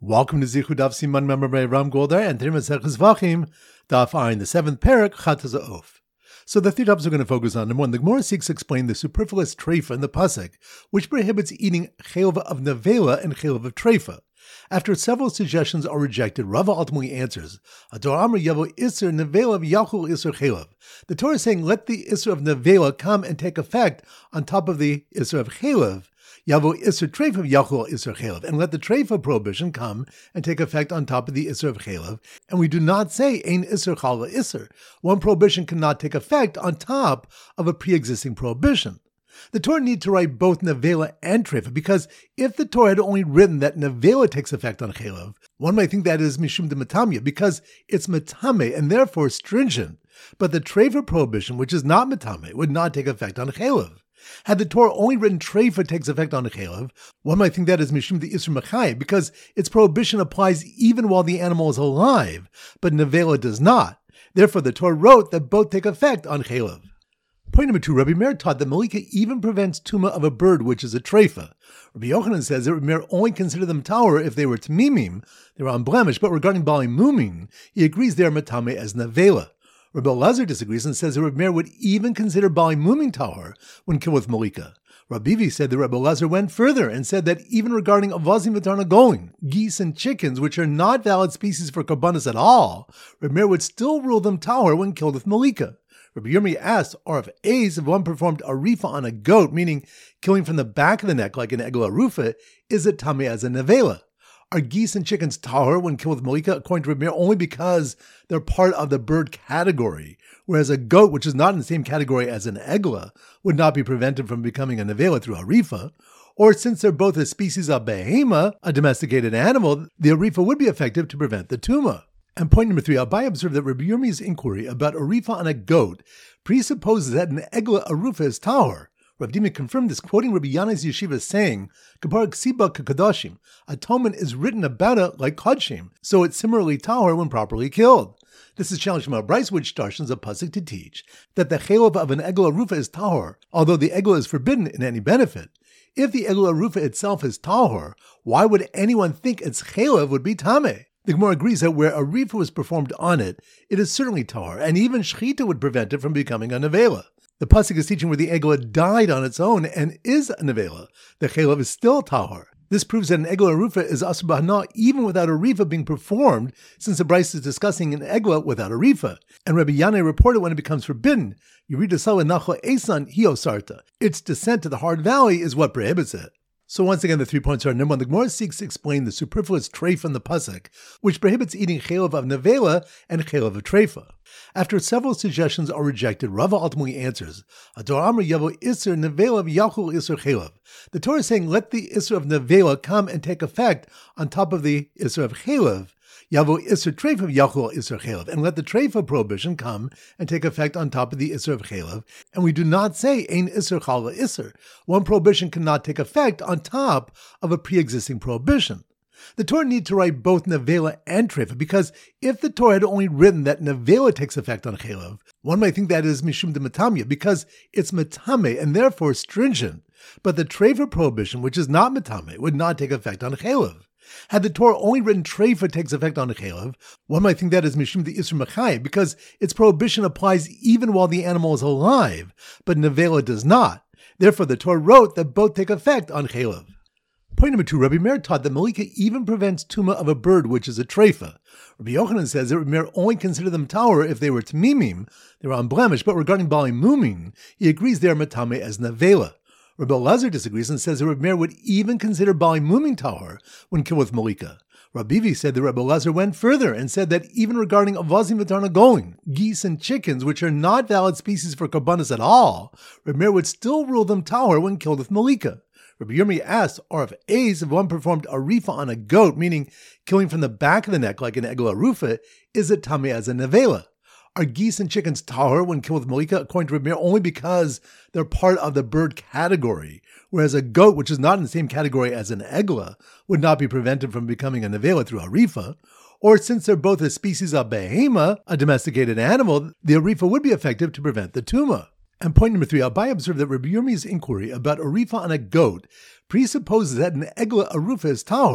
Welcome to Zichud Daf Siman Member by Ram Goldar and Today Maseches Vachim, Daf Ayin, the seventh parak, Chat Ha'Of. So the three topics we're going to focus on. Number one, the Gemara seeks to explain the superfluous treifa in the pasuk, which prohibits eating chelva of nevela and chelva of treifa. After several suggestions are rejected, Rava ultimately answers, Ator Amr Yavo Isser Nevela Yachul Isser Chelav. The Torah is saying, let the Isser of nevela come and take effect on top of the Isser of Chelav. Yavo Isser Treifa Yachul Isser Chelav, and let the Treifa prohibition come and take effect on top of the Isser of Chelav. And we do not say Ein Isser Chala Isser. One prohibition cannot take effect on top of a pre-existing prohibition. The Torah needs to write both nevela and treifa, because if the Torah had only written that nevela takes effect on chelav, one might think that is mishum de matamya, because it's matame and therefore stringent. But the treifa prohibition, which is not matame, would not take effect on chelav. Had the Torah only written treifa takes effect on chelav, one might think that is mishum de isur machai, because its prohibition applies even while the animal is alive, but nevela does not. Therefore, the Torah wrote that both take effect on chelav. Point number two, Rabbi Meir taught that Malika even prevents tuma of a bird, which is a treifa. Rabbi Yochanan says that Rabbi Meir only considered them tahor if they were tamimim, they were unblemished, but regarding bali mumin, he agrees they are matame as nevela. Rabbi Elazar disagrees and says that Rabbi Meir would even consider bali mumin tahor when killed with Malika. Rabbi Bivi said that Rabbi Elazar went further and said that even regarding avazim v'tarnagolim, geese and chickens, which are not valid species for karbanos at all, Rabbi Meir would still rule them tahor when killed with Malika. Rabbi Yirmi asked, or if one performed a rifa on a goat, meaning killing from the back of the neck like an egla rufa, is it tameh as a nevela? Are geese and chickens tahor when killed with malika, according to Rabbi Meir, only because they're part of the bird category, whereas a goat, which is not in the same category as an egla, would not be prevented from becoming a nevela through a rifa? Or since they're both a species of behema, a domesticated animal, the arifa would be effective to prevent the tuma. And point number three, Abai observed that Rabbi Yirmi's inquiry about a rifa on a goat presupposes that an egla arufa is tahor. Rav Dimi confirmed this, quoting Rabbi Yanai's yeshiva, saying, "Kapar ksiba kakadashim, atonement is written about it like kodshim, so it's similarly tahor when properly killed." This is challenged from a Bryce, which darshans a pasuk to teach that the chelav of an egla arufa is tahor, although the egla is forbidden in any benefit. If the egla arufa itself is tahor, why would anyone think its chelav would be tameh? The Gemara agrees that where a rifa was performed on it, it is certainly tahor, and even shechita would prevent it from becoming a nevela. The pasuk is teaching where the egla died on its own and is a nevela. The chelav is still tahor. This proves that an egla arufa is asur b'hana even without a rifa being performed, since the Bryce is discussing an egla without a rifa. And Rabbi Yanai reported when it becomes forbidden, Yerida Sala Nachla Esan Hiosarta. Its descent to the hard valley is what prohibits it. So once again, the 3 points are: number one, the Gemara seeks to explain the superfluous treifa in the pasuk, which prohibits eating chelav of nevela and chelav of treifa. After several suggestions are rejected, Rava ultimately answers, Ator Amr Yavo Isser Nevela Yachul Isser Chelav. The Torah is saying, let the Isser of nevela come and take effect on top of the Isser of chelav. Yavo Isser Treifa Yachul Isser Chelav, and let the Treifa prohibition come and take effect on top of the Isser of Chelav. And we do not say Ein Isser Chala Isser. One prohibition cannot take effect on top of a pre-existing prohibition. The Torah needs to write both nevela and treifa, because if the Torah had only written that nevela takes effect on chelav, one might think that is mishum de matamya, because it's matame and therefore stringent. But the treifa prohibition, which is not matame, would not take effect on chelav. Had the Torah only written treifa takes effect on chelav, one might think that is mishum de isur machai, because its prohibition applies even while the animal is alive, but nevela does not. Therefore, the Torah wrote that both take effect on chelav. Point number two, Rabbi Meir taught that Malika even prevents tuma of a bird, which is a treifa. Rabbi Yochanan says that Rabbi Meir only considered them tahor if they were tamimim, they were unblemished, but regarding bali mumin, he agrees they are matame as nevela. Rabbi Elazar disagrees and says that Rabbi Meir would even consider bali mumin tahor when killed with Malika. Rabbi Bivi said that Rabbi Elazar went further and said that even regarding avazim v'tarnagolim, geese and chickens, which are not valid species for karbanos at all, Rabbi Meir would still rule them tahor when killed with Malika. Rabbi Yirmi asked, or if one performed a rifa on a goat, meaning killing from the back of the neck like an egla rufa, is it tameh as a nevela? Are geese and chickens tahor when killed with malika, according to Rabbi Meir, only because they're part of the bird category, whereas a goat, which is not in the same category as an egla, would not be prevented from becoming a nevela through a rifa? Or since they're both a species of behema, a domesticated animal, the arifa would be effective to prevent the tuma. And point number three, Abai observed that Rabbi Yirmi's inquiry about a rifa on a goat presupposes that an egla arufa is tahor.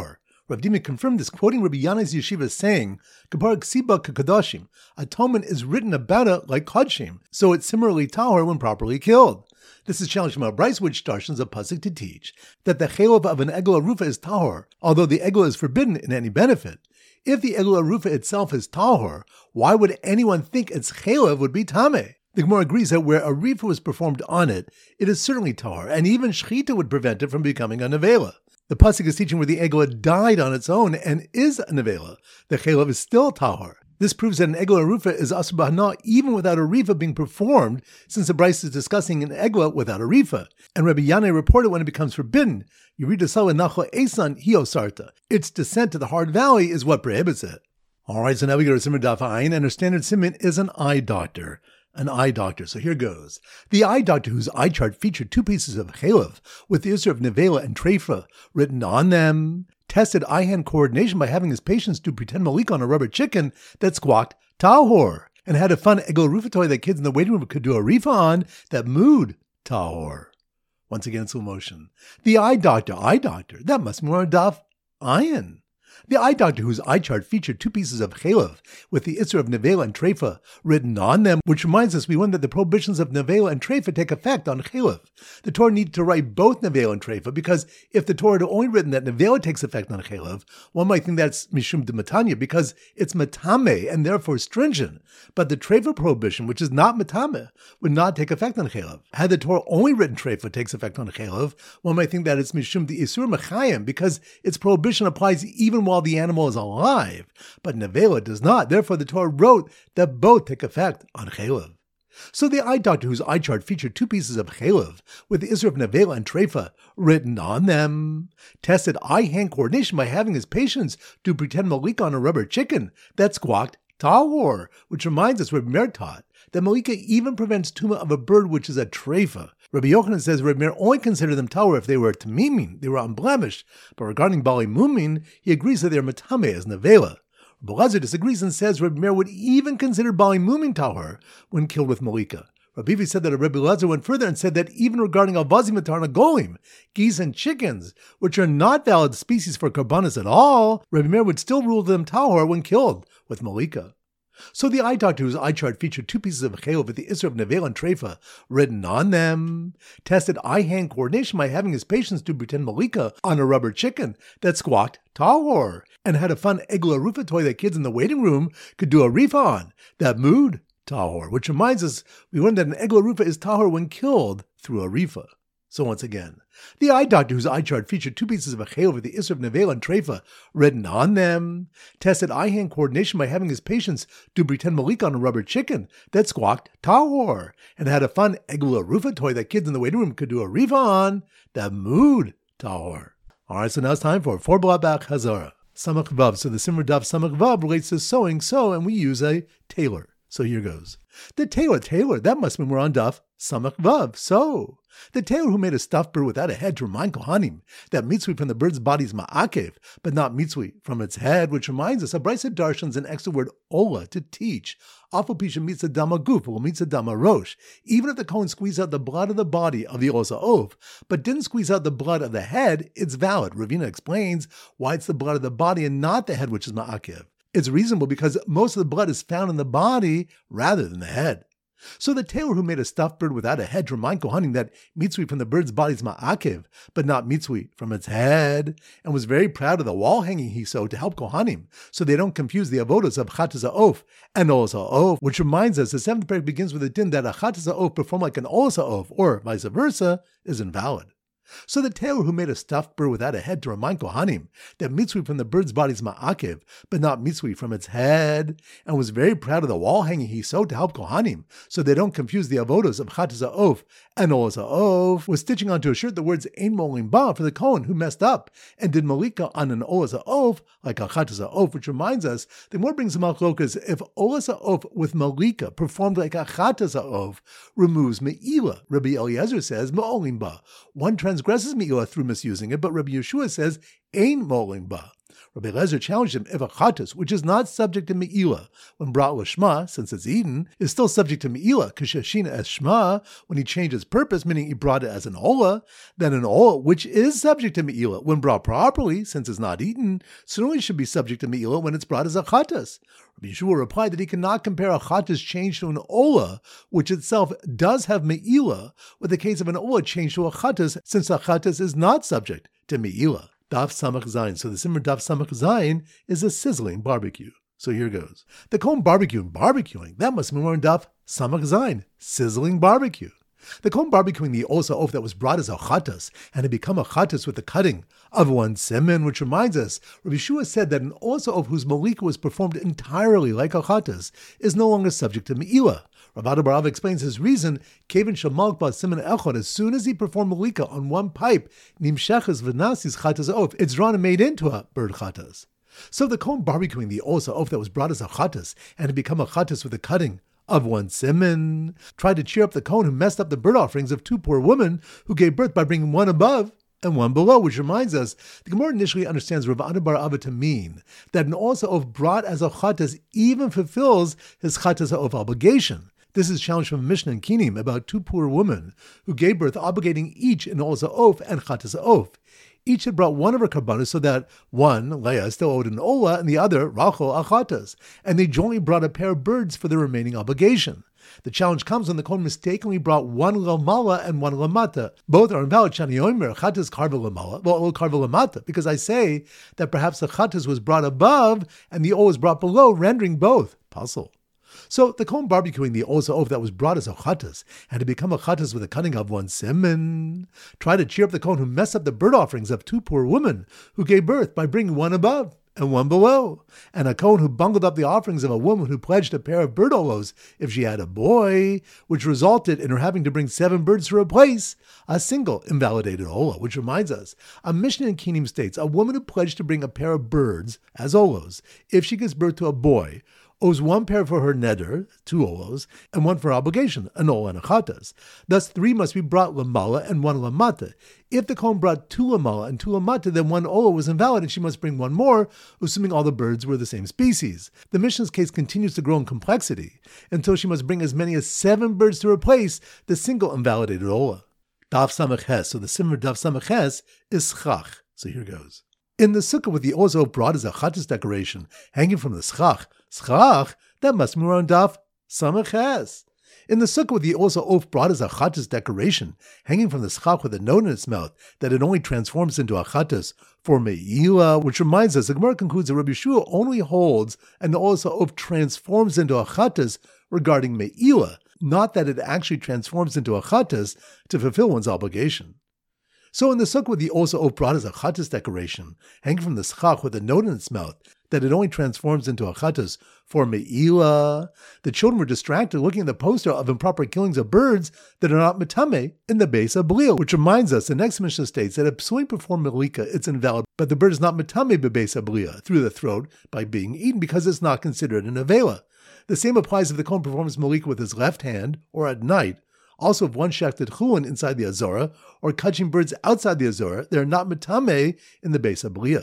Rav Dimi confirmed this, quoting Rabbi Yanai's yeshiva, saying, "Kapar ksiba kakadoshim." Atonement is written about it like kodshim, so it's similarly tahor when properly killed. This is challenged from a Bryce, which darshans a pasuk to teach that the chelov of an egel arufa is tahor, although the egel is forbidden in any benefit. If the egel arufa itself is tahor, why would anyone think its chelov would be tameh? The Gemara agrees that where a rifa was performed on it, it is certainly tahor, and even shechita would prevent it from becoming a nevela. The pasuk is teaching where the egel had died on its own and is a nevela. The chelov is still tahor. This proves that an egel arufa is asur b'hana even without a rifa being performed, since the Bryce is discussing an egel without a rifa. And Rabbi Yanai reported when it becomes forbidden, Yerida Sala Nacho Esan Hiosarta. Its descent to the hard valley is what prohibits it. Alright, so now we go to Simon Daf Ayin, and our standard siman is an eye doctor. An eye doctor. So here goes. The eye doctor, whose eye chart featured 2 pieces of chelav with the issur of nevela and treifa written on them, tested eye-hand coordination by having his patients do pretend malik on a rubber chicken that squawked tahor, and had a fun egel arufa toy that kids in the waiting room could do a rifa on that mooed tahor. Once again, slow motion. The eye doctor, that must be more daf ayin. The eye doctor, whose eye chart featured 2 pieces of chelav with the issur of nevela and treifa written on them, which reminds us we learned that the prohibitions of nevela and treifa take effect on chelav. The Torah needed to write both nevela and treifa because if the Torah had only written that nevela takes effect on chelav, one might think that's mishum de matanya because it's matame and therefore stringent. But the treifa prohibition, which is not matame, would not take effect on chelav. Had the Torah only written treifa takes effect on chelav, one might think that it's mishum de isur mechayim because its prohibition applies even while the animal is alive, but nevela does not. Therefore, the Torah wrote that both take effect on chelav. So the eye doctor, whose eye chart featured 2 pieces of chelav with the issur of nevela and treifa written on them, tested eye-hand coordination by having his patients do pretend malik on a rubber chicken that squawked tahor, which reminds us Rabbi Meir taught that malika even prevents tuma of a bird which is a treifa. Rabbi Yochanan says Rabbi Meir only considered them tahor if they were tamimin, they were unblemished, but regarding bali mumin, he agrees that they are matame as nevela. Rabbi Lazar disagrees and says Rabbi Meir would even consider bali mumin tahor when killed with malika. Rabbi Ivi said that Rabbi Lazar went further and said that even regarding avazim matarna golim, geese and chickens, which are not valid species for karbanis at all, Rabbi Meir would still rule them tahor when killed with malika. So the eye doctor, whose eye chart featured 2 pieces of chelav with the issur of nevela and treifa written on them, tested eye-hand coordination by having his patients do pretend malika on a rubber chicken that squawked tahor, and had a fun egel arufa toy that kids in the waiting room could do a rifa on that mooed tahor, which reminds us we learned that an egel arufa is tahor when killed through a rifa. So once again, the eye doctor, whose eye chart featured 2 pieces of a chelav with the issur of nevela and treifa written on them, tested eye-hand coordination by having his patients do pretend malik on a rubber chicken that squawked tahor, and had a fun egel arufa toy that kids in the waiting room could do a rifa on that mooed tahor. Alright, so now it's time for 4 blabach hazara. Samach vav. So the simmer daf samach vav relates to sewing, and we use a tailor. So here goes. The tailor, that must mean we're on daf samach vav. So, the tailor who made a stuffed bird without a head to remind Kohanim that mitzvah from the bird's body is ma'akev, but not mitzvah from its head, which reminds us of Brisa Darshan's an extra word ola, to teach. Afal pisha mitzvah dama guf, or mitzvah dama rosh. Even if the Kohen squeezed out the blood of the body of the osa ov, but didn't squeeze out the blood of the head, it's valid. Ravina explains why it's the blood of the body and not the head which is ma'akev. It's reasonable because most of the blood is found in the body rather than the head. So the tailor who made a stuffed bird without a head to remind Kohanim that mitzvah from the bird's body is ma'akev, but not mitzvah from its head, and was very proud of the wall hanging he sewed to help Kohanim, so they don't confuse the avodas of chatas ha'of and olas ha'of, which reminds us the 7th parak begins with a din that a chatas ha'of performed like an olas ha'of, or vice versa, is invalid. So the tailor who made a stuffed bird without a head to remind Kohanim that mitzvah from the bird's body is ma'akev, but not mitzvah from its head, and was very proud of the wall hanging he sewed to help Kohanim, so they don't confuse the avodas of chatas ha'of and olas ha'of, was stitching onto a shirt the words ein molim ba for the Kohen who messed up and did malika on an olas ha'of like a chatas ha'of, which reminds us the more brings the machlokas if olas ha'of with malika performed like a chatas ha'of removes me'ila. Rabbi Eliezer says ma'olim ba. One transgresses me'ila through misusing it, but Rabbi Yeshua says ein molim ba. Rabbi Eliezer challenged him if a chatas, which is not subject to me'ilah when brought lishma, since it's eaten, is still subject to me'ilah, k'shashina es shma, when he changed its purpose, meaning he brought it as an olah, then an olah, which is subject to me'ilah when brought properly, since it's not eaten, certainly should be subject to me'ilah when it's brought as a chatas. Rabbi Yeshua replied that he cannot compare a chatas change to an olah, which itself does have me'ilah, with the case of an olah changed to a chatas, since a chatas is not subject to me'ilah. Daf Samach Zayin. So the Simmer Daf Samach Zayin is a sizzling barbecue. So here goes. The Kohen barbecuing, that must be more in Daf Samach Zayin, sizzling barbecue. The Kohen barbecuing the osa oaf that was brought as a chatas, and had become a chatas with the cutting of one semen, which reminds us, Rabbi Yeshua said that an osa oaf whose malika was performed entirely like a chatas is no longer subject to me'ilah. Rav Ada bar Av explains his reason, Kevin Shamalk ba Siman Echad, as soon as he performed malika on one pipe, Nimshechas v'nasis chatas oaf, it's drawn and made into a bird chatas. So the Kohen barbecuing the osa oaf that was brought as a chatas, and had become a chatas with the cutting of one semen, tried to cheer up the Kohen who messed up the bird offerings of two poor women who gave birth by bringing one above and one below, which reminds us, the Gemara initially understands Rav Ada bar Ava to mean that an osa oaf brought as a chatas even fulfills his chatas oaf obligation. This is challenged from Mishnah and Kinim about two poor women who gave birth, obligating each an osa oaf and chatas oaf. Each had brought one of her karbanos, so that one, Leah, still owed an olah, and the other, Rachel, a chatas, and they jointly brought a pair of birds for the remaining obligation. The challenge comes when the Kohen mistakenly brought one lamala and one lamata. Both are invalid. Shani Omer, chatas karva lamala, well, karva lamata, because I say that perhaps the chatas was brought above and the olah was brought below, rendering both puzzle. So the Kohen barbecuing the osa oaf that was brought as a chatas, and to become a chatas with the cutting of one semen, try to cheer up the Kohen who messed up the bird offerings of two poor women who gave birth by bringing one above and one below, and a Kohen who bungled up the offerings of a woman who pledged a pair of bird olos if she had a boy, which resulted in her having to bring 7 birds to replace a single invalidated olah, which reminds us, a Mishnah in Kinim states a woman who pledged to bring a pair of birds as olos if she gives birth to a boy owes 1 pair for her neder, 2 olos, and 1 for obligation, an olah and a chatas. Thus 3 must be brought lamala and 1 lamata. If the Kohen brought 2 lamala and 2 lamata, then 1 olah was invalid and she must bring 1 more, assuming all the birds were the same species. The Mishnah's case continues to grow in complexity until she must bring as many as 7 birds to replace the single invalidated olah. Daf Samach Ches. So the Simmer Daf Samach Ches is schach. So here goes. In the sukkah with the osa oaf brought as a chatas decoration, hanging from the schach, that must be around Daf Samach Ches. In the sukkah with the osa oaf brought as a chatas decoration, hanging from the schach with a note in its mouth that it only transforms into a chatas for me'ilah, which reminds us, the Gemara concludes that Rabbi Yeshua only holds an osa oaf transforms into a chatas regarding me'ilah, not that it actually transforms into a chatas to fulfill one's obligation. So in the sukkah with the osa oaf brought as a chatas decoration, hanging from the schach with a note in its mouth that it only transforms into a chatas for me'ilah, the children were distracted looking at the poster of improper killings of birds that are not metame in the base of Belial, which reminds us, the next Mishnah states that if psulim perform malika, it's invalid, but the bird is not metame b'beis Belial, through the throat, by being eaten, because it's not considered an avela. The same applies if the Kohen performs malika with his left hand, or at night. Also, if one shechted chulin inside the azora, or catching birds outside the azora, they are not metame in the base of Belial.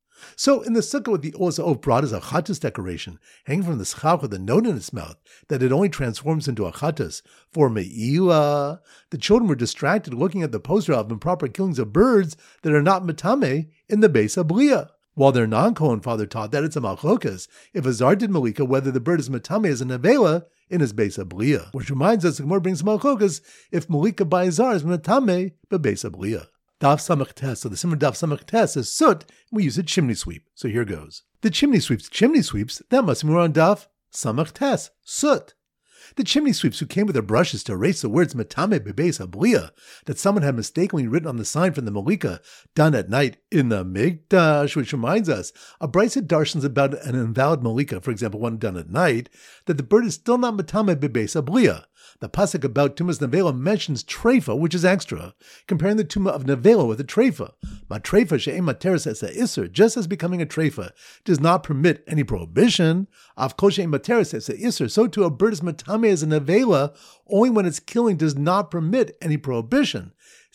So, in the sukkah with the osa oaf brought as a chatas decoration, hanging from the schach with a note in its mouth that it only transforms into a chatas for me'ilah, the children were distracted looking at the poster of improper killings of birds that are not metame in the base of Belial. While their non-Kohen father taught that it's a malchokas if a zar did malika, whether the bird is metame as an avela in his base of Belial, which reminds us the Gemara brings malchokas if malika by a zar is metame but base of Belial. Daf Samach Tes. So the Simmer Daf Samach Tes is soot. We use a chimney sweep. So here goes. The chimney sweeps, that must be on Daf Samach Tes, soot. The chimney sweeps who came with their brushes to erase the words metame bebeis habliya that someone had mistakenly written on the sign from the malika done at night in the mikdash, which reminds us, a brisa darshans about an invalid malika, for example, one done at night, that the bird is still not metame bebeis habliya. The pasuk about Tumas Nevela mentions treifa, which is extra, comparing the Tumah of Nevela with a treifa. Matreifa she'em materes es ha'isur, just as becoming a treifa does not permit any prohibition. Av kol she'em materes es ha'isur, so too a bird is matame as a Nevela only when its killing does not permit any prohibition.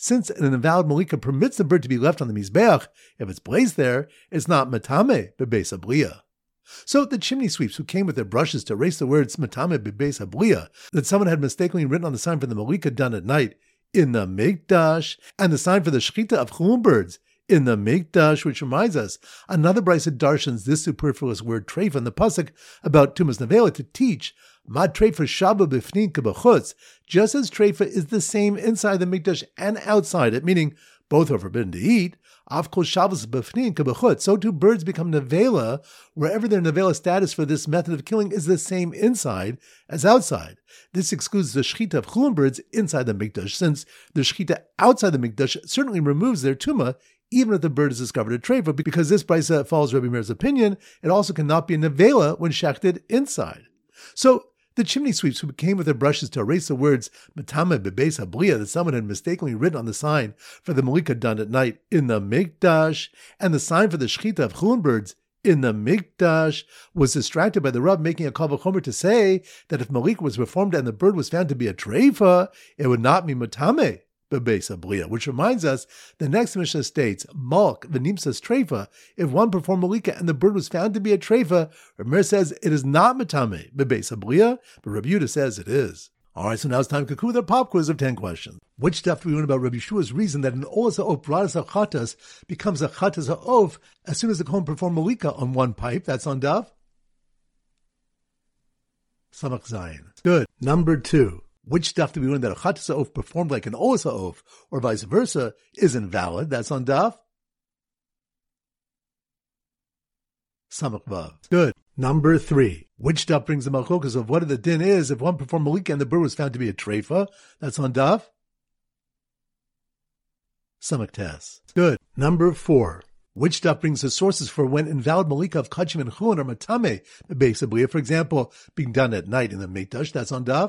since an invalid malika permits the bird to be left on the mizbeach, if it's placed there, it's not matame bebeis habriya. So the chimney sweeps who came with their brushes to erase the words matame bebeis habriya that someone had mistakenly written on the sign for the malika done at night in the mikdash, and the sign for the shechita of chulun birds in the mikdash, which reminds us, another brisa darshans this superfluous word treifa in the pasuk about tumas nevela to teach ma treifa shaba b'fnin k'b'chutz, just as treifa is the same inside the mikdash and outside it, meaning both are forbidden to eat. Av kol shavas b'fnin k'b'chutz, so too birds become nevela wherever their nevela status for this method of killing is the same inside as outside. This excludes the shechita of chulun birds inside the mikdash, since the shechita outside the mikdash certainly removes their tumah, even if the bird is discovered a treifa, because this brisa follows Rabbi Meir's opinion. It also cannot be a nevela when shechted inside. So the chimney sweeps who came with their brushes to erase the words matame bebeis habriya that someone had mistakenly written on the sign for the malika done at night in the mikdash, and the sign for the shechita of chulun birds in the mikdash, was distracted by the Rav making a kal v'chomer to say that if malika was performed and the bird was found to be a treifa, it would not be matame bebeis habriya, which reminds us, the next Mishnah states, malk v'nimsas treifa, if one performed malika and the bird was found to be a treifa, Rabbi Meir says it is not matame bebeis habriya, but Rabbi Yehuda says it is. Alright, so now it's time to conclude our pop quiz of 10 questions. Which stuff do we learn about Rabbi Yeshua's reason that an olas ha'of bradas ha'chatas becomes a chatas ha'of as soon as the kohen performed malika on one pipe? That's on Daf Samach Zayin. Good. Number 2. Which stuff do we learn that a chatas ha'of performed like an olas ha'of, or vice versa, is invalid? That's on Daf Samach Vav. Good. Number 3. Which stuff brings the malchokas of what the din is if one performed malika and the bird was found to be a treifa? That's on Daf Samach Tes. Good. Number 4. Which stuff brings the sources for when invalid malika of kachim and chulun or matame bebeis habriya, for example, being done at night in the mikdash? That's on Daf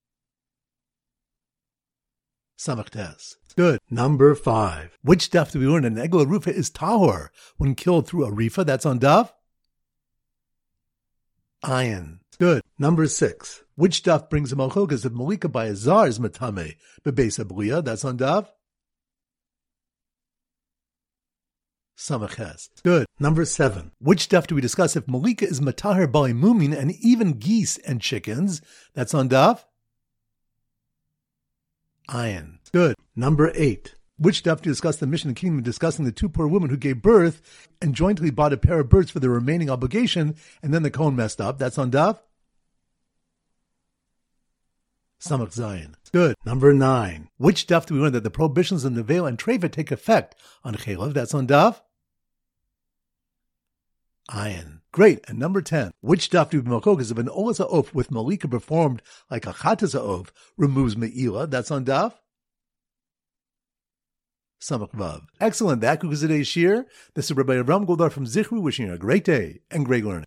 Samach Tes. Good. Number 5. Which stuff do we learn an egel rufa is tahor when killed through a rifa? That's on Daf Ayin. Good. Number 6. Which stuff brings a malchokas of malika by a zar is matame bebeis habriya? That's on Daf Samach Ches. Good. Number 7. Which stuff do we discuss if malika is matahar bali mumin and even geese and chickens? That's on Daf Ayin. Good. Number 8. Which stuff do you discuss the Mishnah Kingdom discussing the 2 poor women who gave birth and jointly bought a pair of birds for their remaining obligation, and then the kohen messed up? That's on Daf Samach Zayin. Good. Number 9. Which stuff do we learn that the prohibitions of nevela and treifa take effect on chelav? That's on Daf Ayin. Great. And number 10. Which stuff do we malchokas of an olas ha'of with malika performed like a chatas ha'of removes me'ila? That's on Daf Samach Vav. Excellent. That concludes today's shir. This is Rabbi Avram Goldar from Zichru wishing you a great day and great learning.